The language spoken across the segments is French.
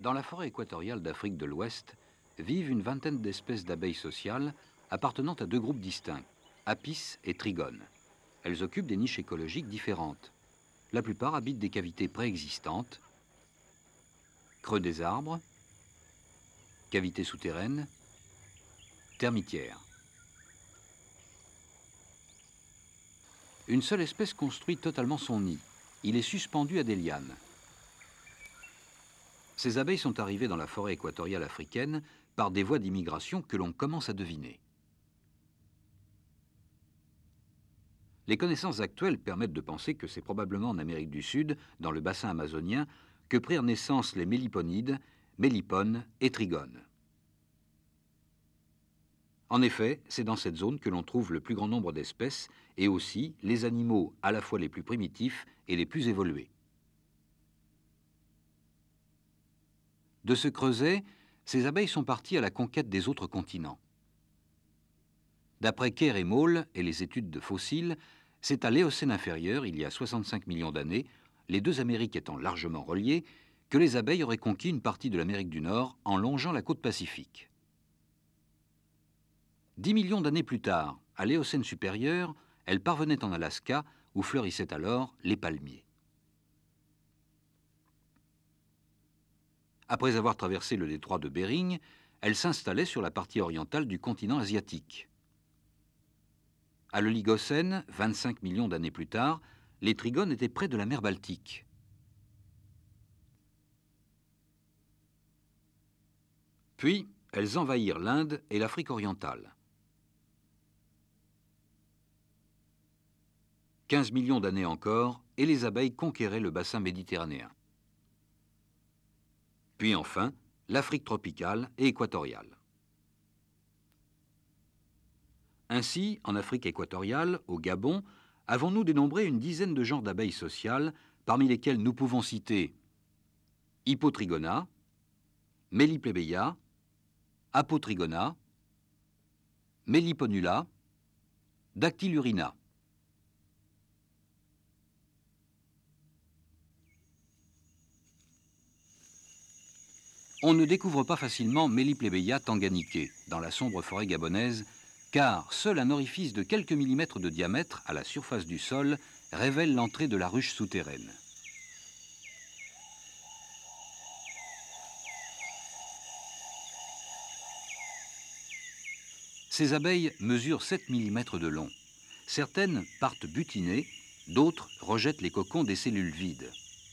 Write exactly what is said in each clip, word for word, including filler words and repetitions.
Dans la forêt équatoriale d'Afrique de l'Ouest vivent une vingtaine d'espèces d'abeilles sociales appartenant à deux groupes distincts, Apis et Trigone. Elles occupent des niches écologiques différentes. La plupart habitent des cavités préexistantes, creux des arbres, cavités souterraines, termitières. Une seule espèce construit totalement son nid. Il est suspendu à des lianes. Ces abeilles sont arrivées dans la forêt équatoriale africaine par des voies d'immigration que l'on commence à deviner. Les connaissances actuelles permettent de penser que c'est probablement en Amérique du Sud, dans le bassin amazonien, que prirent naissance les méliponides, mélipones et trigones. En effet, c'est dans cette zone que l'on trouve le plus grand nombre d'espèces et aussi les animaux à la fois les plus primitifs et les plus évolués. De ce creuset, ces abeilles sont parties à la conquête des autres continents. D'après Kerr et Moll et les études de fossiles, c'est à l'Éocène inférieur, il y a soixante-cinq millions d'années, les deux Amériques étant largement reliées, que les abeilles auraient conquis une partie de l'Amérique du Nord en longeant la côte pacifique. Dix millions d'années plus tard, à l'Éocène supérieur, elles parvenaient en Alaska, où fleurissaient alors les palmiers. Après avoir traversé le détroit de Bering, elles s'installaient sur la partie orientale du continent asiatique. À l'Oligocène, vingt-cinq millions d'années plus tard, les trigones étaient près de la mer Baltique. Puis, elles envahirent l'Inde et l'Afrique orientale. quinze millions d'années encore, et les abeilles conquéraient le bassin méditerranéen. Puis enfin, l'Afrique tropicale et équatoriale. Ainsi, en Afrique équatoriale, au Gabon, avons-nous dénombré une dizaine de genres d'abeilles sociales, parmi lesquels nous pouvons citer Hippotrigona, Meliplebeia, Apotrigona, Meliponula, Dactylurina. On ne découvre pas facilement Meliplebeia tanganicae dans la sombre forêt gabonaise, car seul un orifice de quelques millimètres de diamètre à la surface du sol révèle l'entrée de la ruche souterraine. Ces abeilles mesurent sept millimètres de long. Certaines partent butinées, d'autres rejettent les cocons des cellules vides.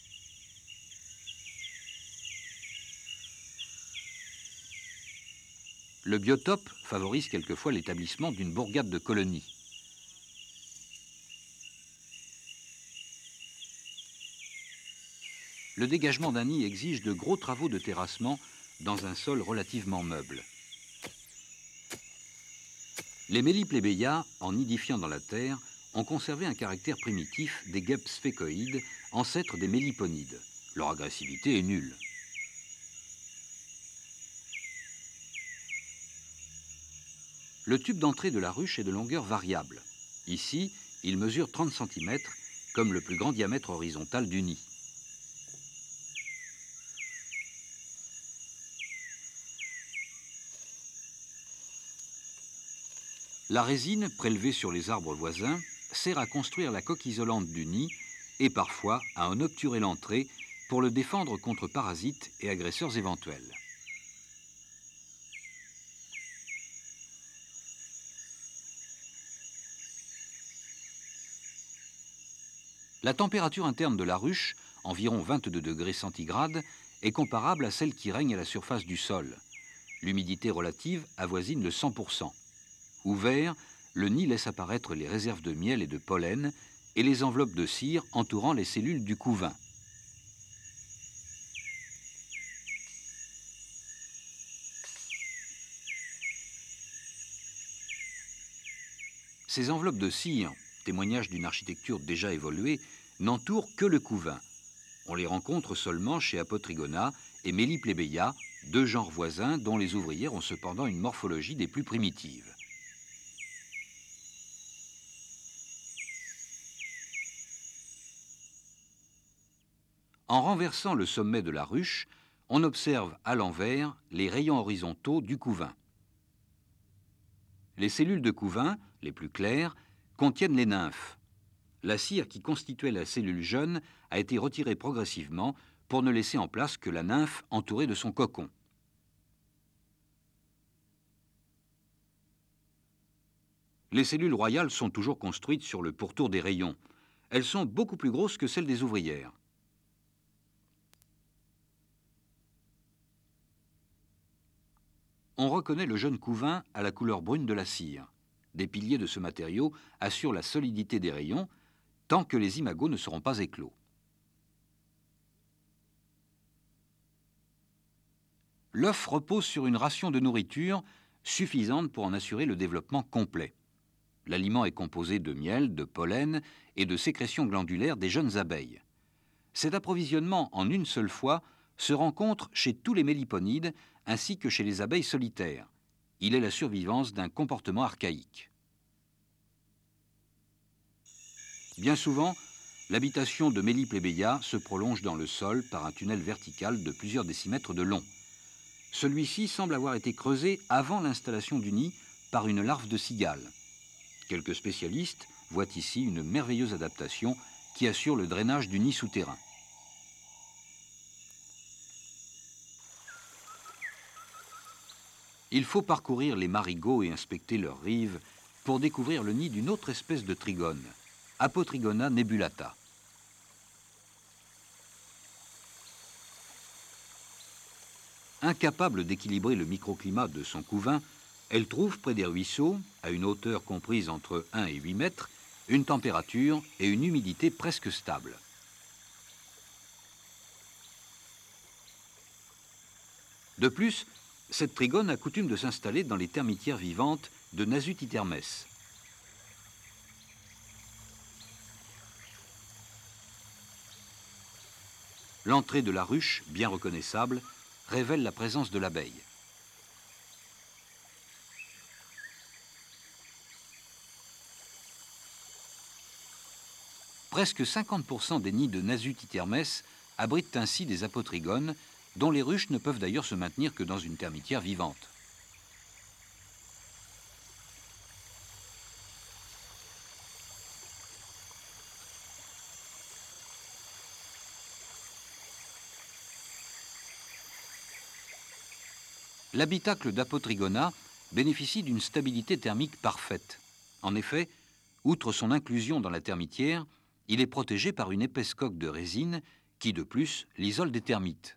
Le biotope favorise quelquefois l'établissement d'une bourgade de colonies. Le dégagement d'un nid exige de gros travaux de terrassement dans un sol relativement meuble. Les Meliplebeia, en nidifiant dans la terre, ont conservé un caractère primitif des guêpes sphécoïdes, ancêtres des méliponides. Leur agressivité est nulle. Le tube d'entrée de la ruche est de longueur variable. Ici, il mesure trente centimètres, comme le plus grand diamètre horizontal du nid. La résine, prélevée sur les arbres voisins, sert à construire la coque isolante du nid et parfois à en obturer l'entrée pour le défendre contre parasites et agresseurs éventuels. La température interne de la ruche, environ vingt-deux degrés centigrades, est comparable à celle qui règne à la surface du sol. L'humidité relative avoisine le cent pour cent. Ouvert, le nid laisse apparaître les réserves de miel et de pollen et les enveloppes de cire entourant les cellules du couvain. Ces enveloppes de cire, témoignage d'une architecture déjà évoluée, n'entourent que le couvain. On les rencontre seulement chez Apotrigona et Meliplebeia, deux genres voisins dont les ouvrières ont cependant une morphologie des plus primitives. En renversant le sommet de la ruche, on observe à l'envers les rayons horizontaux du couvain. Les cellules de couvain, les plus claires, contiennent les nymphes. La cire qui constituait la cellule jeune a été retirée progressivement pour ne laisser en place que la nymphe entourée de son cocon. Les cellules royales sont toujours construites sur le pourtour des rayons. Elles sont beaucoup plus grosses que celles des ouvrières. On reconnaît le jeune couvain à la couleur brune de la cire. Des piliers de ce matériau assurent la solidité des rayons tant que les imagos ne seront pas éclos. L'œuf repose sur une ration de nourriture suffisante pour en assurer le développement complet. L'aliment est composé de miel, de pollen et de sécrétions glandulaires des jeunes abeilles. Cet approvisionnement en une seule fois se rencontre chez tous les méliponides ainsi que chez les abeilles solitaires. Il est la survivance d'un comportement archaïque. Bien souvent, l'habitation de Mélie plebeia se prolonge dans le sol par un tunnel vertical de plusieurs décimètres de long. Celui-ci semble avoir été creusé avant l'installation du nid par une larve de cigale. Quelques spécialistes voient ici une merveilleuse adaptation qui assure le drainage du nid souterrain. Il faut parcourir les marigots et inspecter leurs rives pour découvrir le nid d'une autre espèce de trigone, Apotrigona nebulata. Incapable d'équilibrer le microclimat de son couvain, elle trouve près des ruisseaux, à une hauteur comprise entre un et huit mètres, une température et une humidité presque stables. De plus, cette trigone a coutume de s'installer dans les termitières vivantes de Nasutitermes. L'entrée de la ruche, bien reconnaissable, révèle la présence de l'abeille. Presque cinquante pour cent des nids de Nasutitermes abritent ainsi des apotrigones, dont les ruches ne peuvent d'ailleurs se maintenir que dans une termitière vivante. L'habitacle d'Apotrigona bénéficie d'une stabilité thermique parfaite. En effet, outre son inclusion dans la termitière, il est protégé par une épaisse coque de résine qui, de plus, l'isole des termites.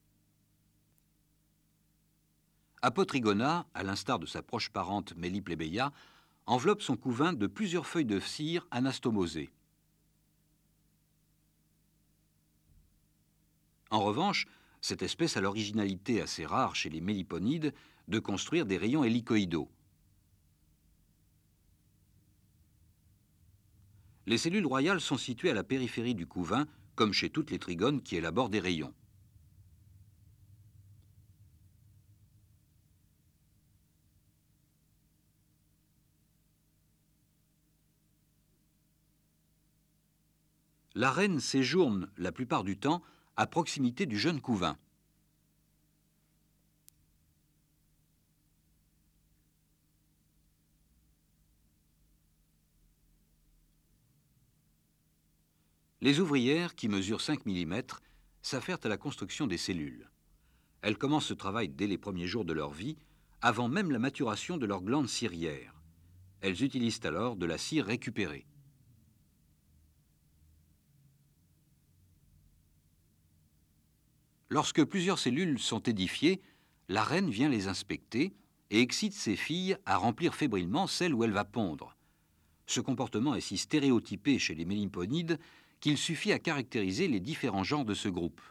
Apotrigona, à l'instar de sa proche parente Mélie plebeia, enveloppe son couvain de plusieurs feuilles de cire anastomosées. En revanche, cette espèce a l'originalité assez rare chez les méliponides de construire des rayons hélicoïdaux. Les cellules royales sont situées à la périphérie du couvain, comme chez toutes les trigones qui élaborent des rayons. La reine séjourne la plupart du temps à proximité du jeune couvain. Les ouvrières, qui mesurent cinq millimètres, s'affairent à la construction des cellules. Elles commencent ce travail dès les premiers jours de leur vie, avant même la maturation de leurs glandes cirières. Elles utilisent alors de la cire récupérée. Lorsque plusieurs cellules sont édifiées, la reine vient les inspecter et excite ses filles à remplir fébrilement celle où elle va pondre. Ce comportement est si stéréotypé chez les méliponides qu'il suffit à caractériser les différents genres de ce groupe.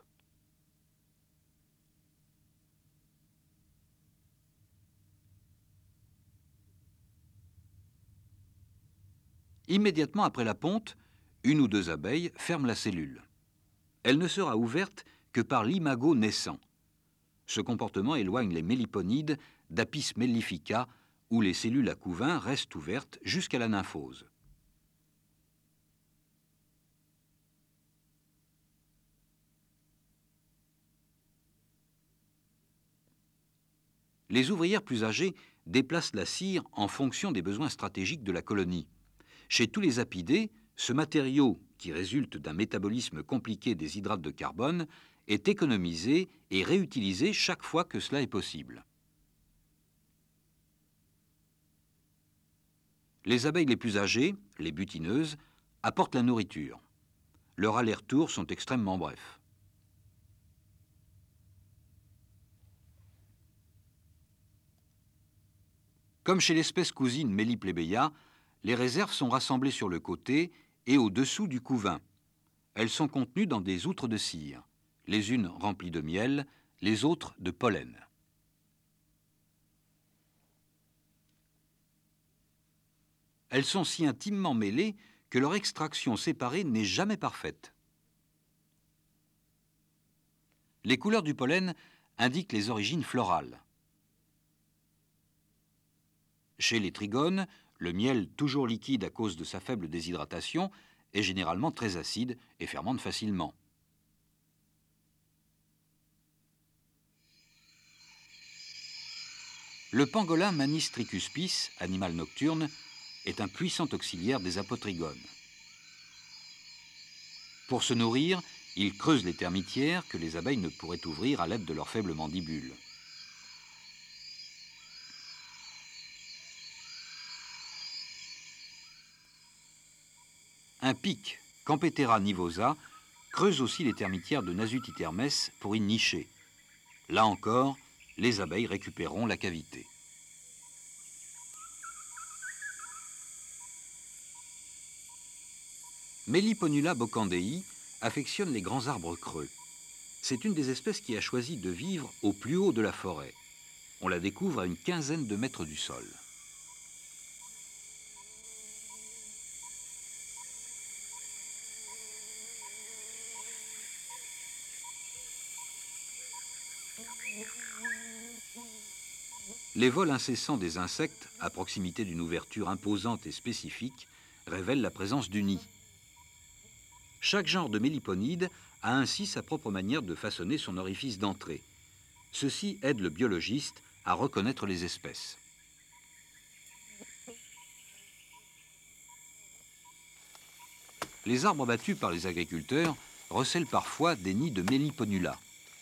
Immédiatement après la ponte, une ou deux abeilles ferment la cellule. Elle ne sera ouverte que par l'imago naissant. Ce comportement éloigne les méliponides d'Apis mellifica, où les cellules à couvain restent ouvertes jusqu'à la nymphose. Les ouvrières plus âgées déplacent la cire en fonction des besoins stratégiques de la colonie. Chez tous les apidés, ce matériau, qui résulte d'un métabolisme compliqué des hydrates de carbone, est économisé et réutilisé chaque fois que cela est possible. Les abeilles les plus âgées, les butineuses, apportent la nourriture. Leurs allers-retours sont extrêmement brefs. Comme chez l'espèce cousine Meliplebeia, les réserves sont rassemblées sur le côté et au-dessous du couvain. Elles sont contenues dans des outres de cire, les unes remplies de miel, les autres de pollen. Elles sont si intimement mêlées que leur extraction séparée n'est jamais parfaite. Les couleurs du pollen indiquent les origines florales. Chez les trigones, le miel, toujours liquide à cause de sa faible déshydratation, est généralement très acide et fermente facilement. Le pangolin Manis tricuspis, animal nocturne, est un puissant auxiliaire des apotrigones. Pour se nourrir, il creuse les termitières que les abeilles ne pourraient ouvrir à l'aide de leurs faibles mandibules. Un pic, Campethera nivosa, creuse aussi les termitières de Nasutitermes pour y nicher. Là encore, les abeilles récupéreront la cavité. Meliponula bocandei affectionne les grands arbres creux. C'est une des espèces qui a choisi de vivre au plus haut de la forêt. On la découvre à une quinzaine de mètres du sol. Les vols incessants des insectes, à proximité d'une ouverture imposante et spécifique, révèlent la présence du nid. Chaque genre de méliponide a ainsi sa propre manière de façonner son orifice d'entrée. Ceci aide le biologiste à reconnaître les espèces. Les arbres battus par les agriculteurs recèlent parfois des nids de Meliponula.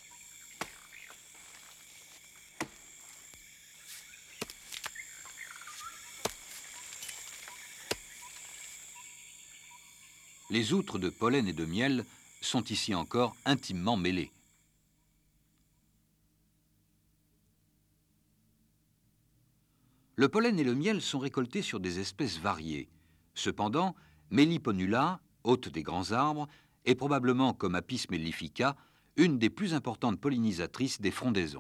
Les outres de pollen et de miel sont ici encore intimement mêlées. Le pollen et le miel sont récoltés sur des espèces variées. Cependant, Meliponula, hôte des grands arbres, est probablement, comme Apis mellifica, une des plus importantes pollinisatrices des frondaisons.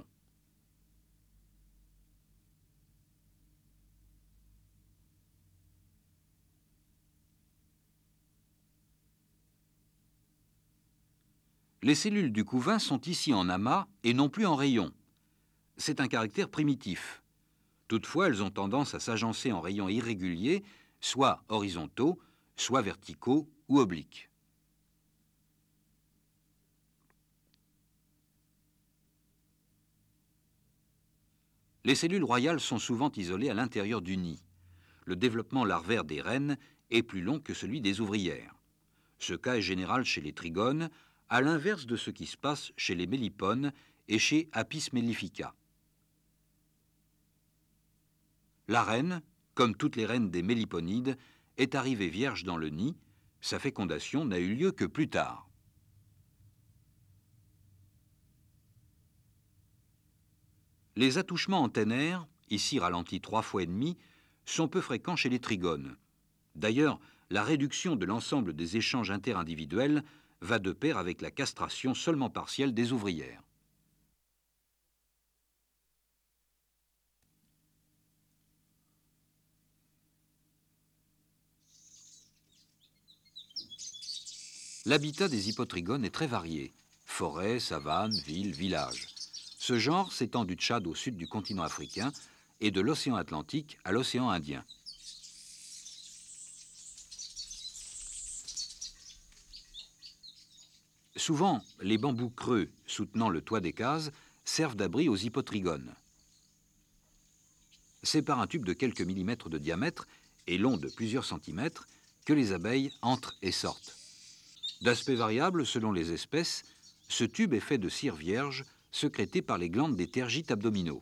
Les cellules du couvain sont ici en amas et non plus en rayons. C'est un caractère primitif. Toutefois, elles ont tendance à s'agencer en rayons irréguliers, soit horizontaux, soit verticaux ou obliques. Les cellules royales sont souvent isolées à l'intérieur du nid. Le développement larvaire des reines est plus long que celui des ouvrières. Ce cas est général chez les trigones, à l'inverse de ce qui se passe chez les mélipones et chez Apis mellifica. La reine, comme toutes les reines des méliponides, est arrivée vierge dans le nid. Sa fécondation n'a eu lieu que plus tard. Les attouchements antennaires, ici ralentis trois fois et demi, sont peu fréquents chez les trigones. D'ailleurs, la réduction de l'ensemble des échanges interindividuels va de pair avec la castration seulement partielle des ouvrières. L'habitat des hippotrigones est très varié. Forêts, savanes, villes, villages. Ce genre s'étend du Tchad au sud du continent africain et de l'océan Atlantique à l'océan Indien. Souvent, les bambous creux soutenant le toit des cases servent d'abri aux hippotrigones. C'est par un tube de quelques millimètres de diamètre et long de plusieurs centimètres que les abeilles entrent et sortent. D'aspect variable selon les espèces, ce tube est fait de cire vierge sécrétée par les glandes des tergites abdominaux.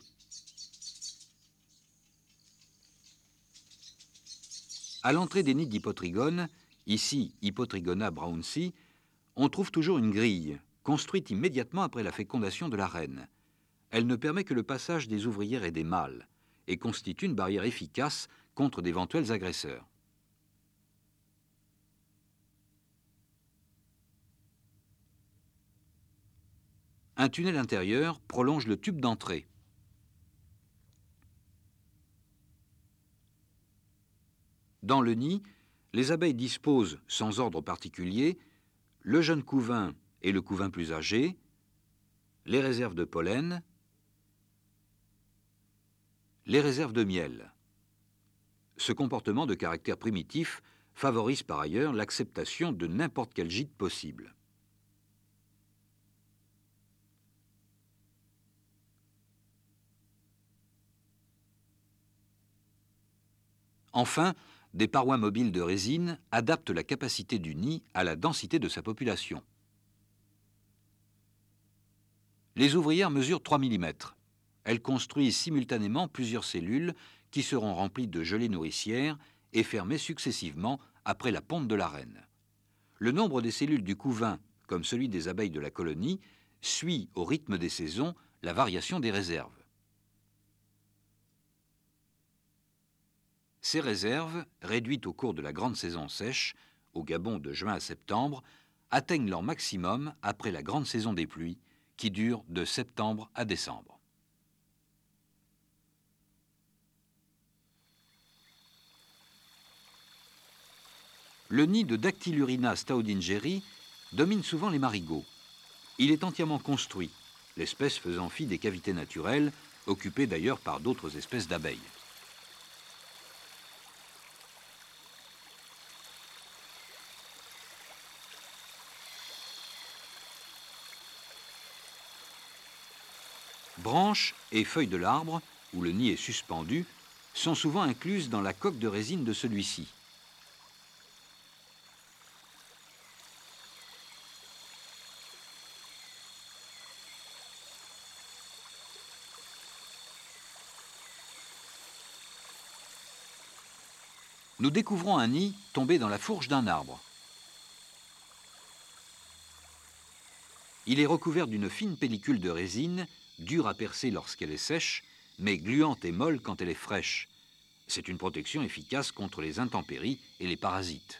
À l'entrée des nids d'hypotrigones, ici Hypotrigona brownsi, on trouve toujours une grille, construite immédiatement après la fécondation de la reine. Elle ne permet que le passage des ouvrières et des mâles, et constitue une barrière efficace contre d'éventuels agresseurs. Un tunnel intérieur prolonge le tube d'entrée. Dans le nid, les abeilles disposent, sans ordre particulier, le jeune couvain et le couvain plus âgé, les réserves de pollen, les réserves de miel. Ce comportement de caractère primitif favorise par ailleurs l'acceptation de n'importe quel gîte possible. Enfin, des parois mobiles de résine adaptent la capacité du nid à la densité de sa population. Les ouvrières mesurent trois millimètres. Elles construisent simultanément plusieurs cellules qui seront remplies de gelée nourricière et fermées successivement après la ponte de la reine. Le nombre des cellules du couvain, comme celui des abeilles de la colonie, suit au rythme des saisons la variation des réserves. Ces réserves, réduites au cours de la grande saison sèche, au Gabon de juin à septembre, atteignent leur maximum après la grande saison des pluies, qui dure de septembre à décembre. Le nid de Dactylurina staudingeri domine souvent les marigots. Il est entièrement construit, l'espèce faisant fi des cavités naturelles, occupées d'ailleurs par d'autres espèces d'abeilles. Branches et feuilles de l'arbre, où le nid est suspendu, sont souvent incluses dans la coque de résine de celui-ci. Nous découvrons un nid tombé dans la fourche d'un arbre. Il est recouvert d'une fine pellicule de résine, dure à percer lorsqu'elle est sèche, mais gluante et molle quand elle est fraîche. C'est une protection efficace contre les intempéries et les parasites.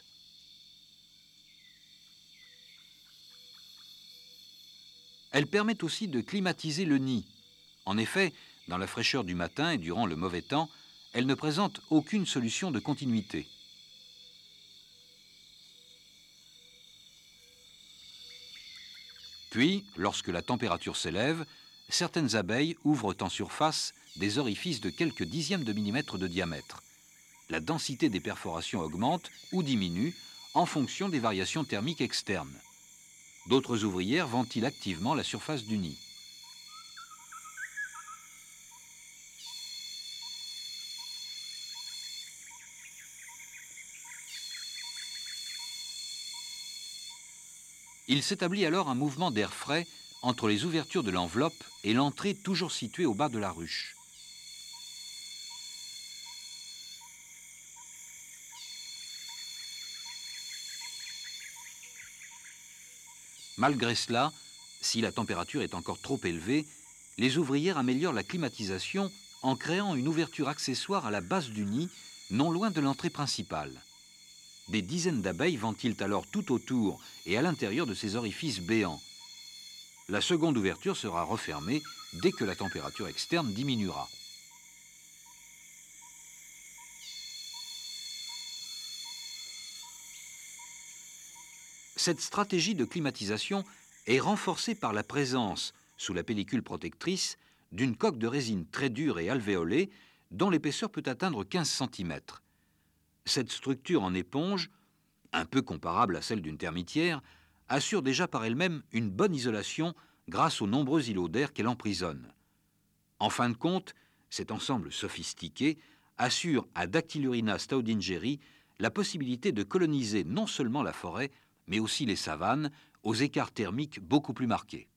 Elle permet aussi de climatiser le nid. En effet, dans la fraîcheur du matin et durant le mauvais temps, elle ne présente aucune solution de continuité. Puis, lorsque la température s'élève, certaines abeilles ouvrent en surface des orifices de quelques dixièmes de millimètre de diamètre. La densité des perforations augmente ou diminue en fonction des variations thermiques externes. D'autres ouvrières ventilent activement la surface du nid. Il s'établit alors un mouvement d'air frais entre les ouvertures de l'enveloppe et l'entrée toujours située au bas de la ruche. Malgré cela, si la température est encore trop élevée, les ouvrières améliorent la climatisation en créant une ouverture accessoire à la base du nid, non loin de l'entrée principale. Des dizaines d'abeilles ventilent alors tout autour et à l'intérieur de ces orifices béants. La seconde ouverture sera refermée dès que la température externe diminuera. Cette stratégie de climatisation est renforcée par la présence, sous la pellicule protectrice, d'une coque de résine très dure et alvéolée dont l'épaisseur peut atteindre quinze centimètres. Cette structure en éponge, un peu comparable à celle d'une termitière, assure déjà par elle-même une bonne isolation grâce aux nombreux îlots d'air qu'elle emprisonne. En fin de compte, Cet ensemble sophistiqué assure à Dactylurina staudingeri la possibilité de coloniser non seulement la forêt, mais aussi les savanes, aux écarts thermiques beaucoup plus marqués.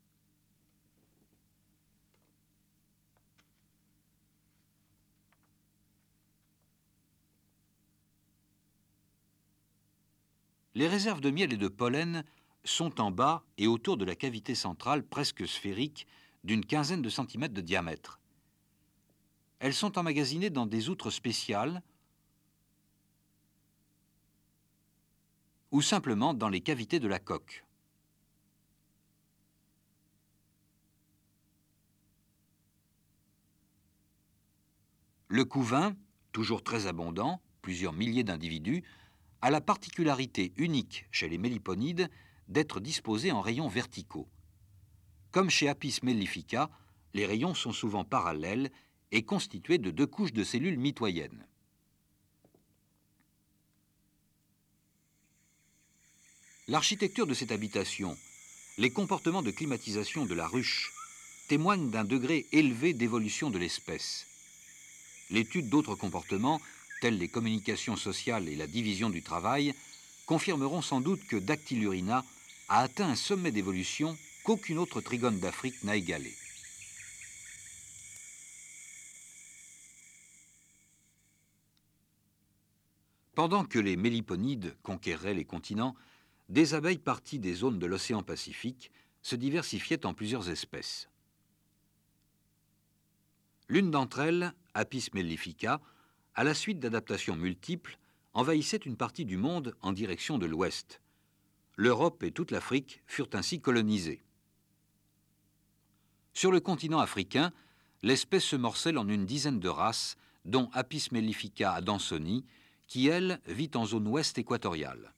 Les réserves de miel et de pollen sont en bas et autour de la cavité centrale presque sphérique d'une quinzaine de centimètres de diamètre. Elles sont emmagasinées dans des outres spéciales ou simplement dans les cavités de la coque. Le couvain, toujours très abondant, plusieurs milliers d'individus, a la particularité unique chez les méliponides d'être disposé en rayons verticaux. Comme chez Apis mellifica, les rayons sont souvent parallèles et constitués de deux couches de cellules mitoyennes. L'architecture de cette habitation, les comportements de climatisation de la ruche témoignent d'un degré élevé d'évolution de l'espèce. L'étude d'autres comportements, tels les communications sociales et la division du travail, confirmeront sans doute que Dactylurina a atteint un sommet d'évolution qu'aucune autre trigone d'Afrique n'a égalé. Pendant que les méliponides conquéraient les continents, des abeilles parties des zones de l'océan Pacifique se diversifiaient en plusieurs espèces. L'une d'entre elles, Apis mellifica, à la suite d'adaptations multiples, envahissait une partie du monde en direction de l'ouest. L'Europe et toute l'Afrique furent ainsi colonisées. Sur le continent africain, l'espèce se morcelle en une dizaine de races, dont Apis mellifica adansoni, qui, elle, vit en zone ouest équatoriale.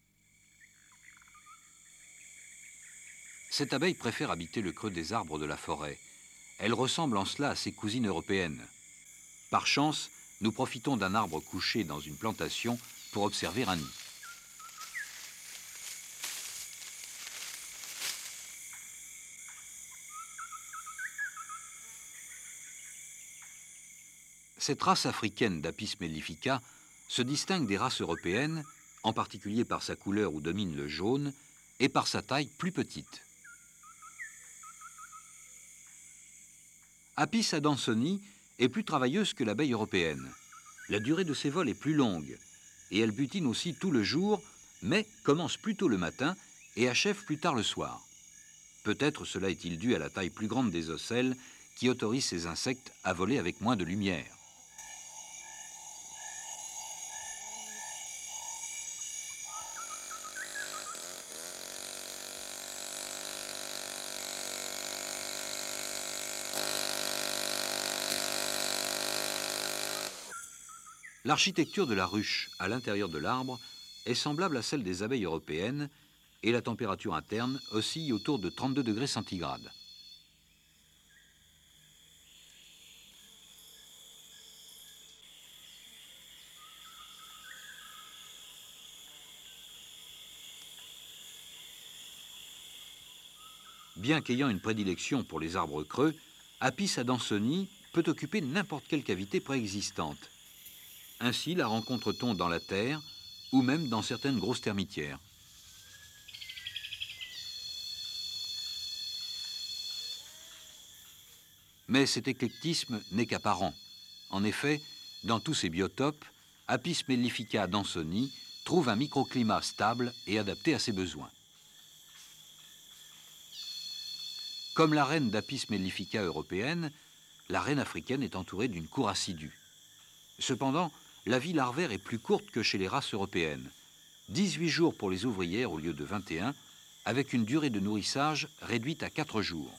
Cette abeille préfère habiter le creux des arbres de la forêt. Elle ressemble en cela à ses cousines européennes. Par chance, nous profitons d'un arbre couché dans une plantation pour observer un nid. Cette race africaine d'Apis mellifica se distingue des races européennes, en particulier par sa couleur où domine le jaune, et par sa taille plus petite. Apis adansoni est plus travailleuse que l'abeille européenne. La durée de ses vols est plus longue, et elle butine aussi tout le jour, mais commence plus tôt le matin et achève plus tard le soir. Peut-être cela est-il dû à la taille plus grande des ocelles qui autorise ces insectes à voler avec moins de lumière. L'architecture de la ruche à l'intérieur de l'arbre est semblable à celle des abeilles européennes et la température interne oscille autour de trente-deux degrés centigrades. Bien qu'ayant une prédilection pour les arbres creux, Apis adansoni peut occuper n'importe quelle cavité préexistante. Ainsi la rencontre-t-on dans la terre ou même dans certaines grosses termitières. Mais cet éclectisme n'est qu'apparent. En effet, dans tous ces biotopes, Apis mellifica adansoni trouve un microclimat stable et adapté à ses besoins. Comme la reine d'Apis mellifica européenne, la reine africaine est entourée d'une cour assidue. Cependant, la vie larvaire est plus courte que chez les races européennes. dix-huit jours pour les ouvrières au lieu de vingt et un, avec une durée de nourrissage réduite à quatre jours.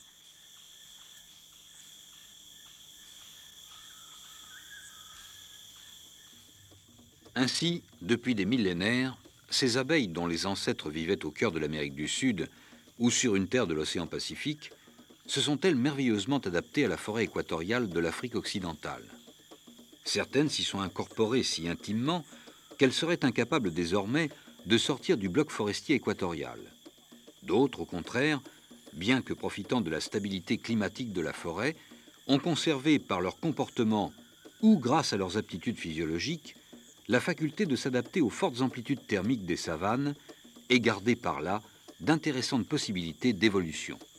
Ainsi, depuis des millénaires, ces abeilles dont les ancêtres vivaient au cœur de l'Amérique du Sud ou sur une terre de l'océan Pacifique, se sont-elles merveilleusement adaptées à la forêt équatoriale de l'Afrique occidentale. Certaines s'y sont incorporées si intimement qu'elles seraient incapables désormais de sortir du bloc forestier équatorial. D'autres, au contraire, bien que profitant de la stabilité climatique de la forêt, ont conservé par leur comportement ou grâce à leurs aptitudes physiologiques la faculté de s'adapter aux fortes amplitudes thermiques des savanes et gardé par là d'intéressantes possibilités d'évolution.